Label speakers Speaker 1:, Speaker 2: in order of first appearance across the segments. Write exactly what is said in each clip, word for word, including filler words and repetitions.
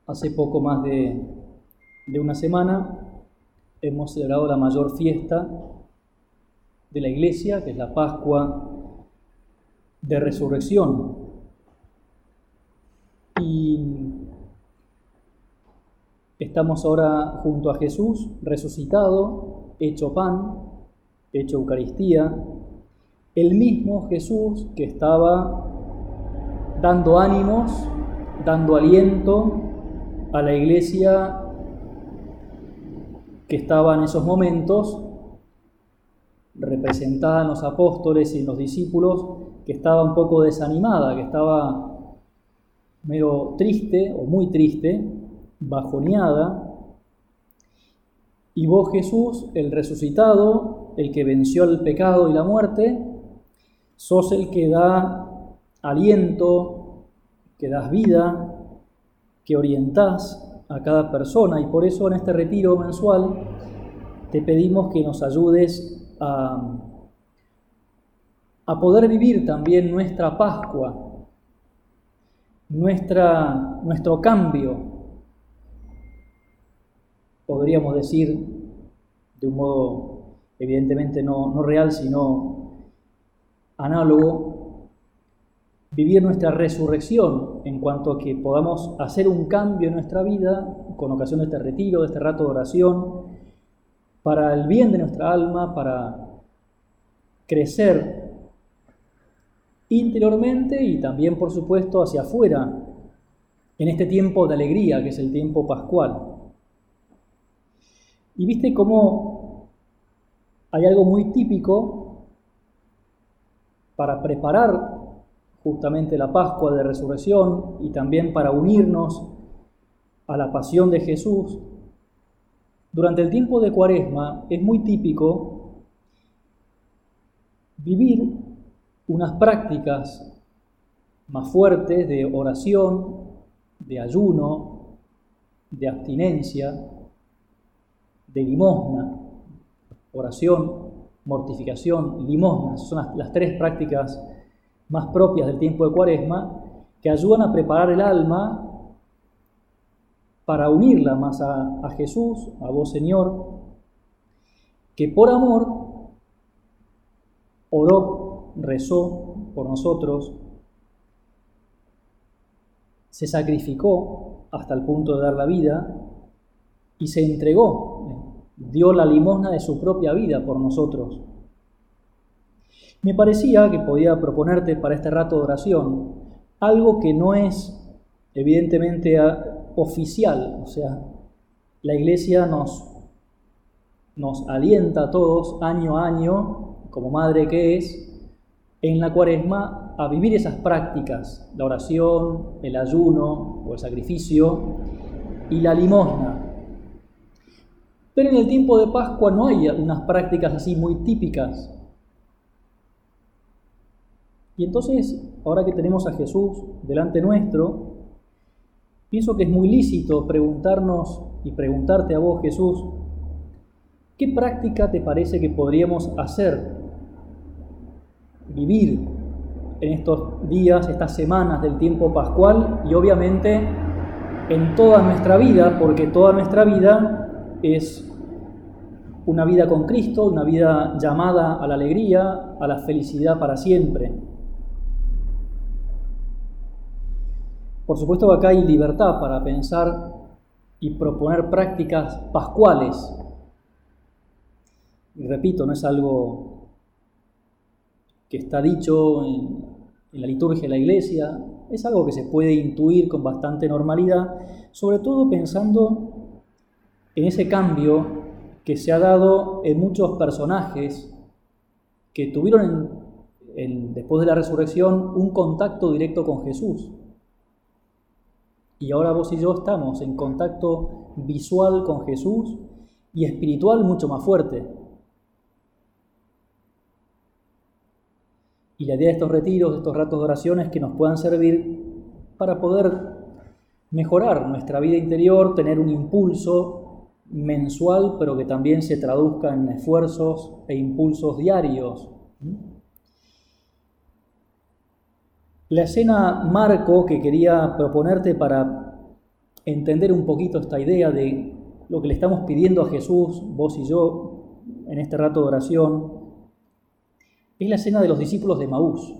Speaker 1: Hace poco más de, de una semana hemos celebrado la mayor fiesta de la Iglesia, que es la Pascua de Resurrección. Y estamos ahora junto a Jesús, resucitado, hecho pan, hecho Eucaristía, el mismo Jesús que estaba dando ánimos, dando aliento a la Iglesia que estaba en esos momentos, representada en los apóstoles y en los discípulos, que estaba un poco desanimada, que estaba medio triste o muy triste, bajoneada. Y vos, Jesús, el resucitado, el que venció el pecado y la muerte, sos el que da aliento, que das vida, que orientás a cada persona, y por eso en este retiro mensual te pedimos que nos ayudes a, a poder vivir también nuestra Pascua, nuestra, nuestro cambio, podríamos decir de un modo evidentemente no, no real, sino análogo, vivir nuestra resurrección en cuanto a que podamos hacer un cambio en nuestra vida con ocasión de este retiro, de este rato de oración, para el bien de nuestra alma, para crecer interiormente y también, por supuesto, hacia afuera, en este tiempo de alegría que es el tiempo pascual. Y viste cómo hay algo muy típico para preparar justamente la Pascua de Resurrección y también para unirnos a la pasión de Jesús. Durante el tiempo de Cuaresma es muy típico vivir unas prácticas más fuertes de oración, de ayuno, de abstinencia, de limosna. Oración, mortificación, limosna, son las, las tres prácticas más propias del tiempo de Cuaresma, que ayudan a preparar el alma para unirla más a, a Jesús, a vos, Señor, que por amor oró, rezó por nosotros, se sacrificó hasta el punto de dar la vida y se entregó, dio la limosna de su propia vida por nosotros. Me parecía que podía proponerte para este rato de oración algo que no es evidentemente oficial, o sea, la Iglesia nos, nos alienta a todos año a año, como madre que es, en la Cuaresma a vivir esas prácticas, la oración, el ayuno o el sacrificio y la limosna. Pero en el tiempo de Pascua no hay unas prácticas así muy típicas. Y entonces, ahora que tenemos a Jesús delante nuestro, pienso que es muy lícito preguntarnos y preguntarte a vos, Jesús, ¿qué práctica te parece que podríamos hacer, vivir en estos días, estas semanas del tiempo pascual y obviamente en toda nuestra vida, porque toda nuestra vida es una vida con Cristo, una vida llamada a la alegría, a la felicidad para siempre? Por supuesto que acá hay libertad para pensar y proponer prácticas pascuales. Y repito, no es algo que está dicho en, en la liturgia de la Iglesia, es algo que se puede intuir con bastante normalidad, sobre todo pensando en ese cambio que se ha dado en muchos personajes que tuvieron en, en, después de la resurrección un contacto directo con Jesús. Y ahora vos y yo estamos en contacto visual con Jesús y espiritual mucho más fuerte. Y la idea de estos retiros, de estos ratos de oración, es que nos puedan servir para poder mejorar nuestra vida interior, tener un impulso mensual, pero que también se traduzca en esfuerzos e impulsos diarios. La escena marco que quería proponerte para entender un poquito esta idea de lo que le estamos pidiendo a Jesús, vos y yo, en este rato de oración, es la escena de los discípulos de Emaús.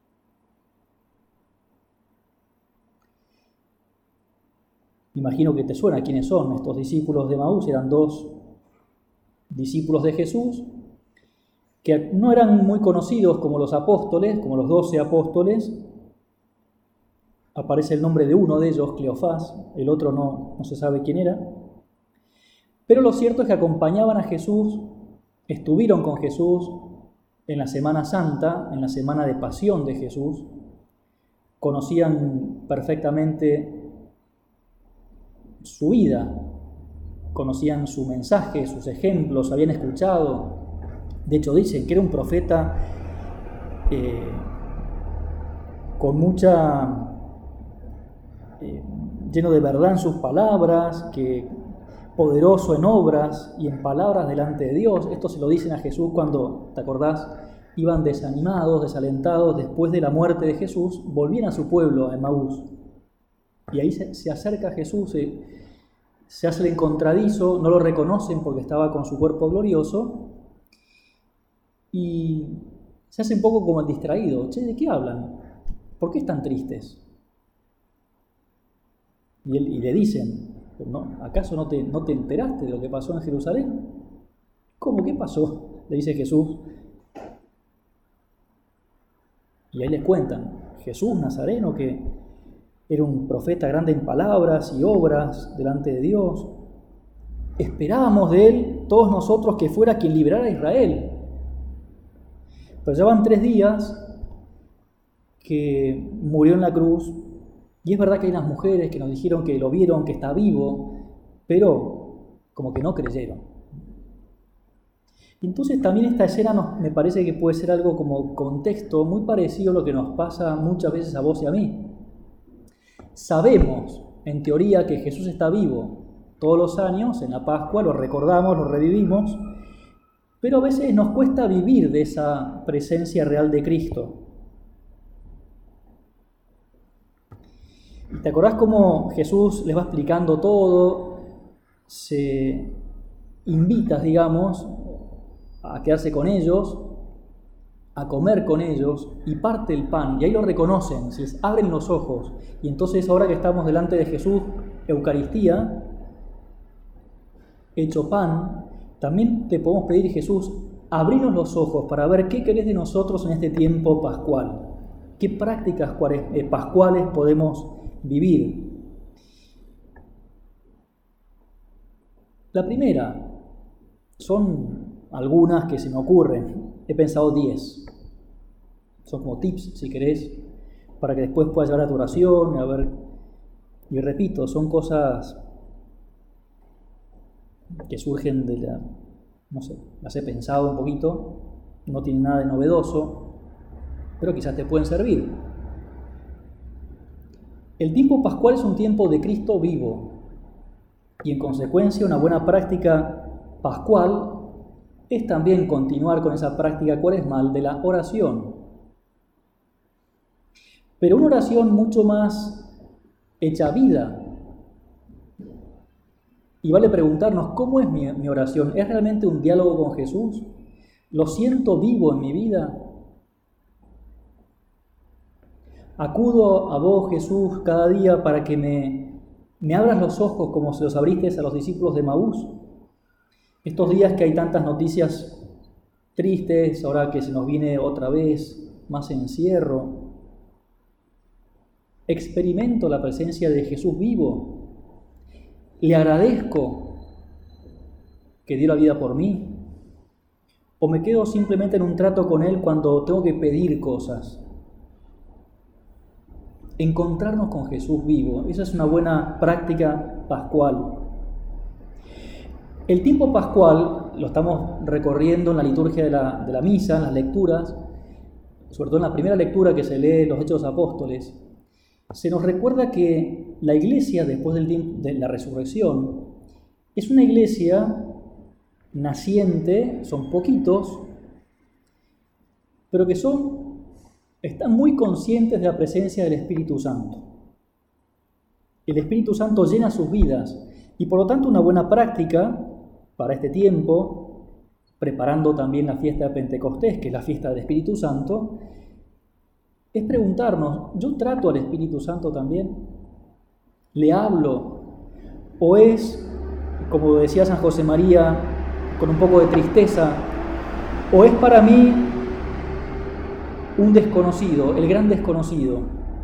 Speaker 1: Imagino que te suena quiénes son estos discípulos de Emaús. Eran dos discípulos de Jesús que no eran muy conocidos como los apóstoles, como los doce apóstoles. Aparece el nombre de uno de ellos, Cleofás, el otro no, no se sabe quién era. Pero lo cierto es que acompañaban a Jesús, estuvieron con Jesús en la Semana Santa, en la semana de pasión de Jesús, conocían perfectamente su vida, conocían su mensaje, sus ejemplos, habían escuchado. De hecho, dicen que era un profeta eh, con mucha, eh, lleno de verdad en sus palabras, que poderoso en obras y en palabras delante de Dios. Esto se lo dicen a Jesús cuando, ¿te acordás? Iban desanimados, desalentados, después de la muerte de Jesús, volvían a su pueblo, a Emaús. Y ahí se, se acerca Jesús, se, se hace el encontradizo, no lo reconocen porque estaba con su cuerpo glorioso, y se hace un poco como el distraído. Che, ¿de qué hablan? ¿Por qué están tristes? Y, él, y le dicen, ¿no? ¿Acaso no te, no te enteraste de lo que pasó en Jerusalén? ¿Cómo? ¿Qué pasó? Le dice Jesús. Y ahí les cuentan, Jesús Nazareno, que era un profeta grande en palabras y obras delante de Dios. Esperábamos de él, todos nosotros, que fuera quien liberara a Israel. Pero ya van tres días que murió en la cruz, y es verdad que hay unas mujeres que nos dijeron que lo vieron, que está vivo, pero como que no creyeron. Entonces también esta escena nos, me parece que puede ser algo como contexto muy parecido a lo que nos pasa muchas veces a vos y a mí. Sabemos, en teoría, que Jesús está vivo todos los años, en la Pascua, lo recordamos, lo revivimos, pero a veces nos cuesta vivir de esa presencia real de Cristo. ¿Te acordás cómo Jesús les va explicando todo? Se invita, digamos, a quedarse con ellos, a comer con ellos, y parte el pan, y ahí lo reconocen, se les abren los ojos. Y entonces, ahora que estamos delante de Jesús, Eucaristía, hecho pan, también te podemos pedir, Jesús, abrinos los ojos para ver qué querés de nosotros en este tiempo pascual, qué prácticas pascuales podemos vivir. La primera, son algunas que se me ocurren, he pensado diez, son como tips, si querés, para que después puedas llevar a tu oración, a ver, y repito, son cosas que surgen de la, no sé, las he pensado un poquito, no tienen nada de novedoso, pero quizás te pueden servir. El tiempo pascual es un tiempo de Cristo vivo, y en consecuencia una buena práctica pascual es también continuar con esa práctica cuaresmal de la oración. Pero una oración mucho más hecha vida. Y vale preguntarnos, ¿cómo es mi, mi oración? ¿Es realmente un diálogo con Jesús? ¿Lo siento vivo en mi vida? ¿Acudo a vos, Jesús, cada día para que me, me abras los ojos como se los abriste a los discípulos de Emaús? Estos días que hay tantas noticias tristes, ahora que se nos viene otra vez más encierro, experimento la presencia de Jesús vivo. ¿Le agradezco que dio la vida por mí? ¿O me quedo simplemente en un trato con Él cuando tengo que pedir cosas? Encontrarnos con Jesús vivo, esa es una buena práctica pascual. El tiempo pascual lo estamos recorriendo en la liturgia de la, de la misa, en las lecturas, sobre todo en la primera lectura que se lee los Hechos de los Apóstoles. Se nos recuerda que la iglesia, después del tiempo de la resurrección, es una iglesia naciente, son poquitos, pero que son, están muy conscientes de la presencia del Espíritu Santo. el Espíritu Santo llena sus vidas y por lo tanto una buena práctica para este tiempo, preparando también la fiesta de Pentecostés, que es la fiesta del Espíritu Santo, es preguntarnos, ¿yo trato al Espíritu Santo también? ¿Le hablo? ¿O es, como decía San José María, con un poco de tristeza, o es para mí un desconocido, el gran desconocido?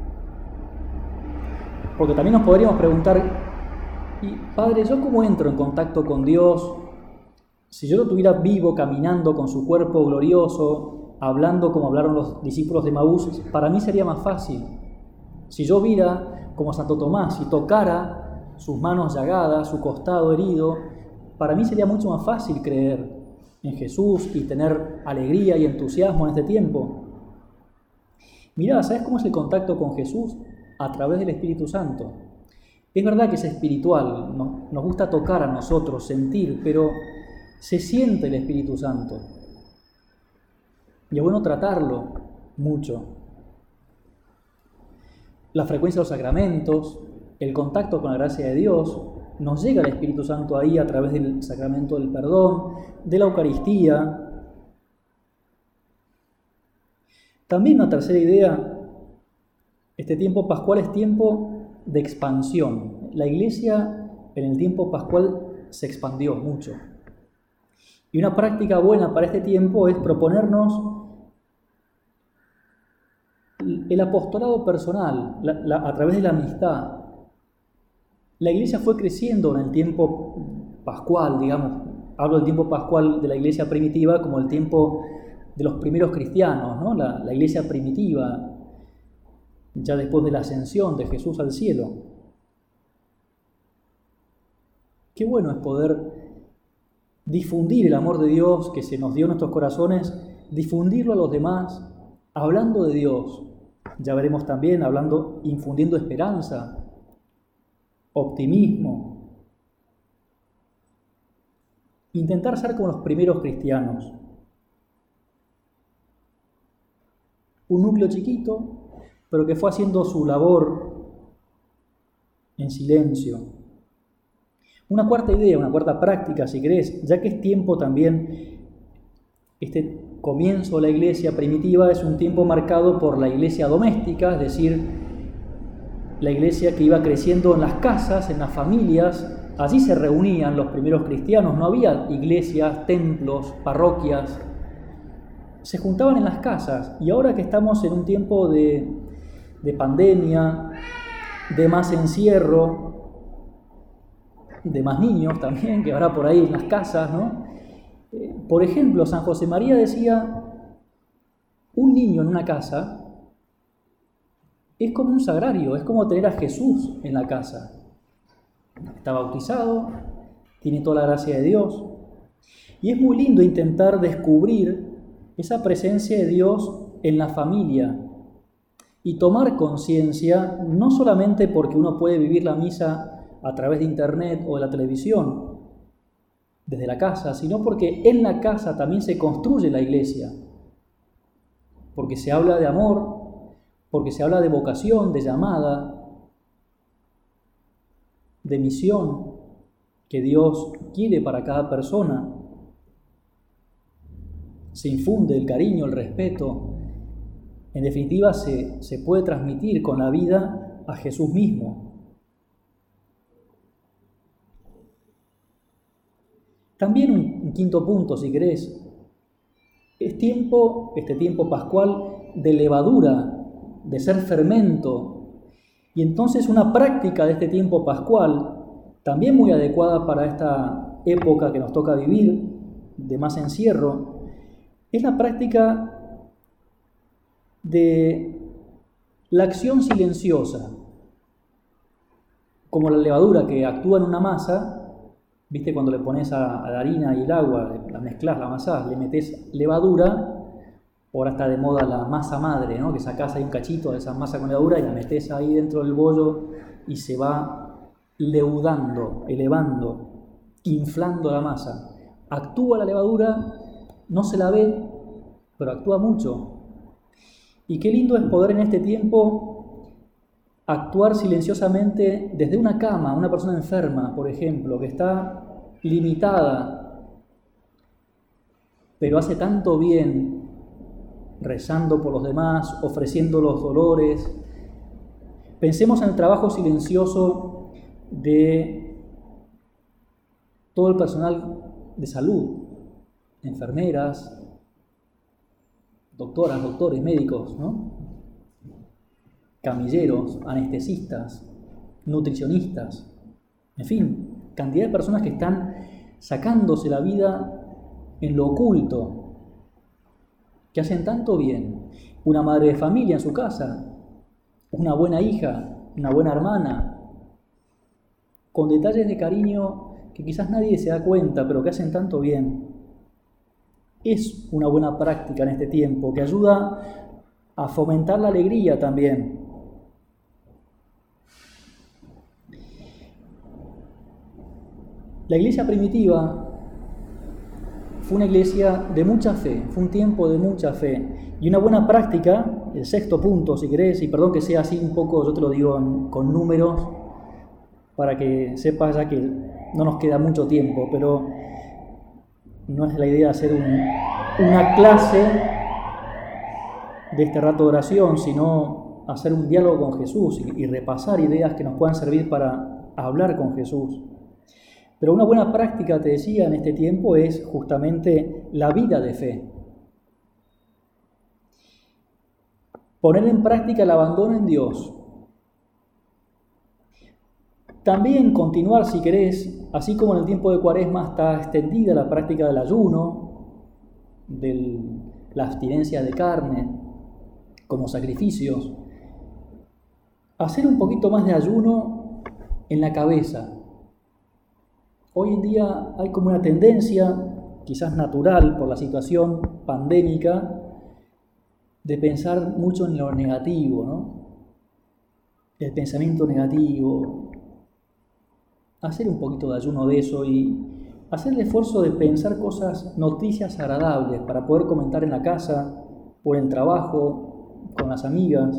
Speaker 1: Porque también nos podríamos preguntar, y Padre, ¿yo cómo entro en contacto con Dios? Si yo lo tuviera vivo, caminando con su cuerpo glorioso, hablando como hablaron los discípulos de Maús, para mí sería más fácil. Si yo viera como Santo Tomás y tocara sus manos llagadas, su costado herido, para mí sería mucho más fácil creer en Jesús y tener alegría y entusiasmo en este tiempo. Mirá, ¿sabes cómo es el contacto con Jesús? A través del Espíritu Santo. Es verdad que es espiritual, ¿no? Nos gusta tocar a nosotros, sentir, pero se siente el Espíritu Santo. Y es bueno tratarlo mucho. La frecuencia de los sacramentos, el contacto con la gracia de Dios, nos llega el Espíritu Santo ahí a través del sacramento del perdón, de la Eucaristía. También una tercera idea, este tiempo pascual es tiempo de expansión. La Iglesia en el tiempo pascual se expandió mucho. Y una práctica buena para este tiempo es proponernos el apostolado personal, la, la, a través de la amistad. La Iglesia fue creciendo en el tiempo pascual, digamos. Hablo del tiempo pascual de la Iglesia primitiva como el tiempo de los primeros cristianos, ¿no? La, la Iglesia primitiva, ya después de la ascensión de Jesús al cielo. Qué bueno es poder difundir el amor de Dios que se nos dio en nuestros corazones, difundirlo a los demás, hablando de Dios. Ya veremos también, hablando, infundiendo esperanza, optimismo. Intentar ser como los primeros cristianos. Un núcleo chiquito, pero que fue haciendo su labor en silencio. Una cuarta idea, una cuarta práctica, si querés, ya que es tiempo también, este comienzo de la Iglesia primitiva es un tiempo marcado por la Iglesia doméstica, es decir, la Iglesia que iba creciendo en las casas, en las familias. Allí se reunían los primeros cristianos, no había iglesias, templos, parroquias. Se juntaban en las casas, y ahora que estamos en un tiempo de, de pandemia, de más encierro, de más niños también, que ahora por ahí en las casas, ¿no? Eh, por ejemplo, San José María decía, un niño en una casa es como un sagrario, es como tener a Jesús en la casa. Está bautizado, tiene toda la gracia de Dios, y es muy lindo intentar descubrir esa presencia de Dios en la familia y tomar conciencia, no solamente porque uno puede vivir la misa a través de internet o de la televisión, desde la casa, sino porque en la casa también se construye la iglesia, porque se habla de amor, porque se habla de vocación, de llamada, de misión que Dios quiere para cada persona. Se infunde el cariño, el respeto. En definitiva, se, se puede transmitir con la vida a Jesús mismo. También un, un quinto punto, si querés, es tiempo, este tiempo pascual, de levadura, de ser fermento. Y entonces una práctica de este tiempo pascual, también muy adecuada para esta época que nos toca vivir, de más encierro, es la práctica de la acción silenciosa, como la levadura que actúa en una masa. ¿Viste? Cuando le pones a, a la harina y el agua, la mezclas, la amasás, le metes levadura. Ahora está de moda la masa madre, ¿no? Que sacás ahí un cachito de esa masa con levadura y la metés ahí dentro del bollo y se va leudando, elevando, inflando la masa. Actúa la levadura, no se la ve, pero actúa mucho. Y qué lindo es poder en este tiempo actuar silenciosamente desde una cama, una persona enferma, por ejemplo, que está limitada, pero hace tanto bien rezando por los demás, ofreciendo los dolores. Pensemos en el trabajo silencioso de todo el personal de salud, enfermeras, doctoras, doctores, médicos, ¿no? Camilleros, anestesistas, nutricionistas, en fin, cantidad de personas que están sacándose la vida en lo oculto, que hacen tanto bien. Una madre de familia en su casa, una buena hija, una buena hermana, con detalles de cariño que quizás nadie se da cuenta, pero que hacen tanto bien. Es una buena práctica en este tiempo, que ayuda a fomentar la alegría también. La iglesia primitiva fue una iglesia de mucha fe, fue un tiempo de mucha fe. Y una buena práctica, el sexto punto, si querés, y perdón que sea así un poco, yo te lo digo en, con números, para que sepas ya que no nos queda mucho tiempo, pero no es la idea hacer un, una clase de este rato de oración, sino hacer un diálogo con Jesús y, y repasar ideas que nos puedan servir para hablar con Jesús. Pero una buena práctica, te decía, en este tiempo es justamente la vida de fe. Poner en práctica el abandono en Dios. También continuar, si querés, así como en el tiempo de Cuaresma está extendida la práctica del ayuno, de la abstinencia de carne, como sacrificios, hacer un poquito más de ayuno en la cabeza. Hoy en día hay como una tendencia, quizás natural por la situación pandémica, de pensar mucho en lo negativo, ¿no? El pensamiento negativo. Hacer un poquito de ayuno de eso y hacer el esfuerzo de pensar cosas, noticias agradables para poder comentar en la casa o en el trabajo, con las amigas.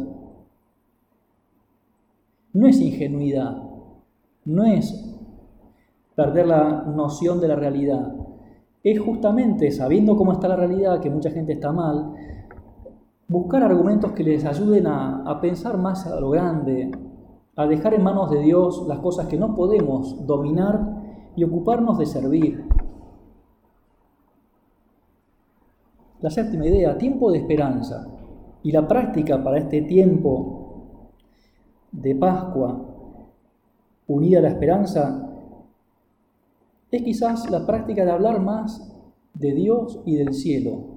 Speaker 1: No es ingenuidad, no es perder la noción de la realidad. Es justamente, sabiendo cómo está la realidad, que mucha gente está mal, buscar argumentos que les ayuden a, a pensar más a lo grande, a dejar en manos de Dios las cosas que no podemos dominar y ocuparnos de servir. La séptima idea, tiempo de esperanza. Y la práctica para este tiempo de Pascua, unida a la esperanza, es quizás la práctica de hablar más de Dios y del cielo.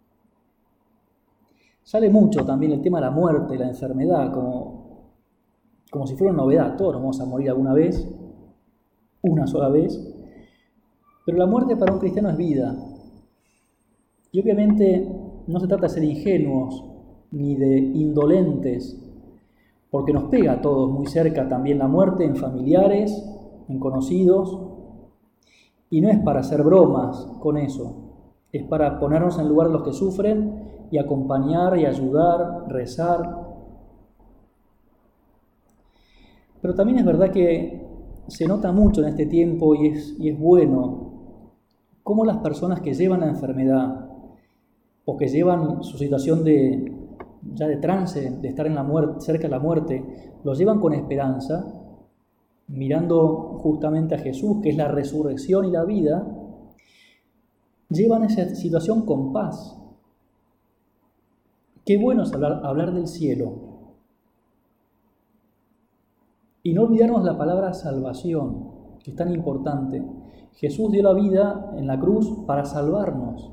Speaker 1: Sale mucho también el tema de la muerte, la enfermedad, como, como si fuera una novedad. Todos nos vamos a morir alguna vez, una sola vez, pero la muerte para un cristiano es vida. Y obviamente no se trata de ser ingenuos ni de indolentes, porque nos pega a todos muy cerca también la muerte en familiares, en conocidos, y no es para hacer bromas con eso, es para ponernos en lugar de los que sufren y acompañar y ayudar, rezar. Pero también es verdad que se nota mucho en este tiempo y es, y es bueno cómo las personas que llevan la enfermedad o que llevan su situación de, ya de trance, de estar en la muerte, cerca de la muerte, lo llevan con esperanza, mirando justamente a Jesús, que es la resurrección y la vida, llevan esa situación con paz. Qué bueno es hablar, hablar del cielo. Y no olvidarnos la palabra salvación, que es tan importante. Jesús dio la vida en la cruz para salvarnos.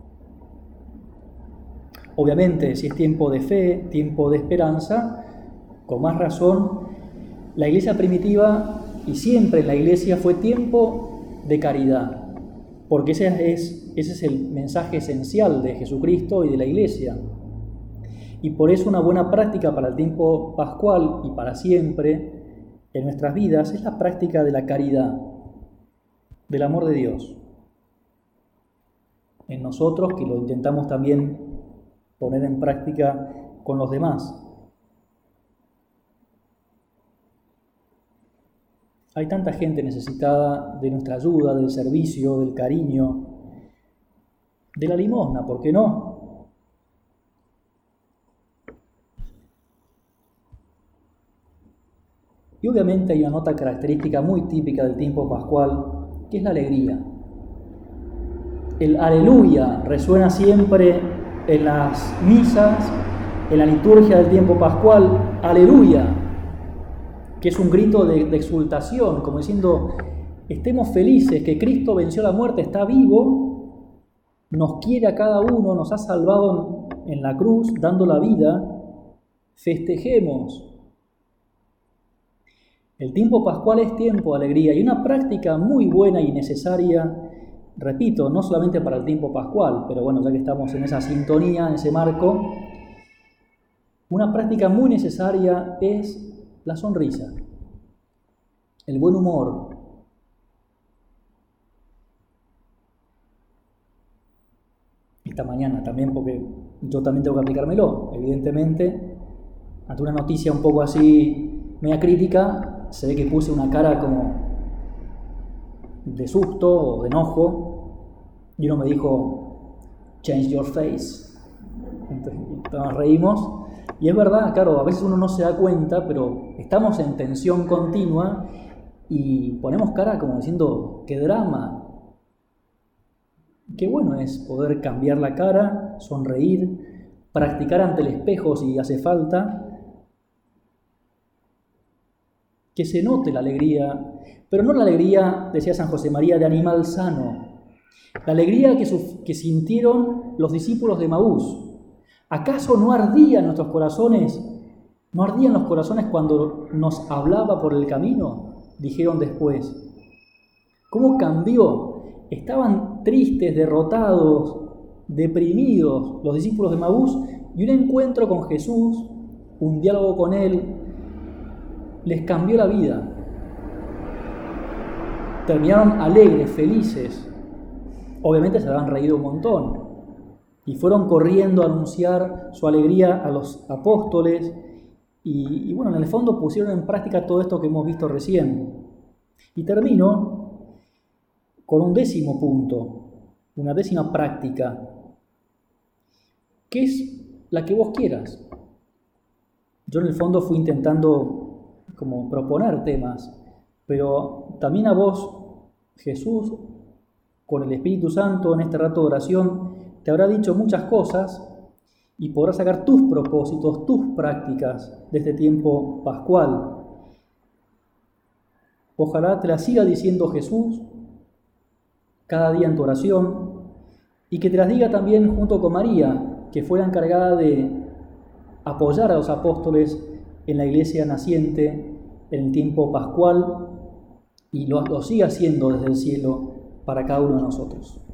Speaker 1: Obviamente, si es tiempo de fe, tiempo de esperanza, con más razón, la iglesia primitiva y siempre la iglesia fue tiempo de caridad, porque ese es, ese es el mensaje esencial de Jesucristo y de la iglesia. Y por eso una buena práctica para el tiempo pascual y para siempre en nuestras vidas es la práctica de la caridad, del amor de Dios. En nosotros, que lo intentamos también poner en práctica con los demás. Hay tanta gente necesitada de nuestra ayuda, del servicio, del cariño, de la limosna, ¿por qué no? Y obviamente hay una nota característica muy típica del tiempo pascual, que es la alegría. El aleluya resuena siempre en las misas, en la liturgia del tiempo pascual, aleluya, que es un grito de, de exultación, como diciendo, estemos felices, que Cristo venció la muerte, está vivo, nos quiere a cada uno, nos ha salvado en la cruz, dando la vida, festejemos. El tiempo pascual es tiempo de alegría y una práctica muy buena y necesaria, repito, no solamente para el tiempo pascual, pero bueno, ya que estamos en esa sintonía, en ese marco, una práctica muy necesaria es la sonrisa, el buen humor. Esta mañana también, porque yo también tengo que aplicármelo, evidentemente, ante una noticia un poco así media crítica, se ve que puse una cara como de susto o de enojo, y uno me dijo, change your face. Entonces nos reímos, y es verdad, claro, a veces uno no se da cuenta, pero estamos en tensión continua y ponemos cara como diciendo, qué drama. Qué bueno es poder cambiar la cara, sonreír, practicar ante el espejo si hace falta, que se note la alegría, pero no la alegría, decía San José María, de animal sano, la alegría que, que sintieron los discípulos de Emaús. ¿Acaso no ardía en nuestros corazones, no ardían los corazones cuando nos hablaba por el camino? Dijeron después. ¿Cómo cambió? Estaban tristes, derrotados, deprimidos los discípulos de Emaús, y un encuentro con Jesús, un diálogo con Él, les cambió la vida. Terminaron alegres, felices. Obviamente se habían reído un montón. Y fueron corriendo a anunciar su alegría a los apóstoles. Y, y bueno, en el fondo pusieron en práctica todo esto que hemos visto recién. Y termino con un décimo punto, una décima práctica, que es la que vos quieras. Yo en el fondo fui intentando como proponer temas, pero también a vos, Jesús, con el Espíritu Santo en este rato de oración, te habrá dicho muchas cosas y podrás sacar tus propósitos, tus prácticas de este tiempo pascual. Ojalá te las siga diciendo Jesús cada día en tu oración y que te las diga también junto con María, que fue la encargada de apoyar a los apóstoles en la iglesia naciente en el tiempo pascual y lo, lo siga haciendo desde el cielo para cada uno de nosotros.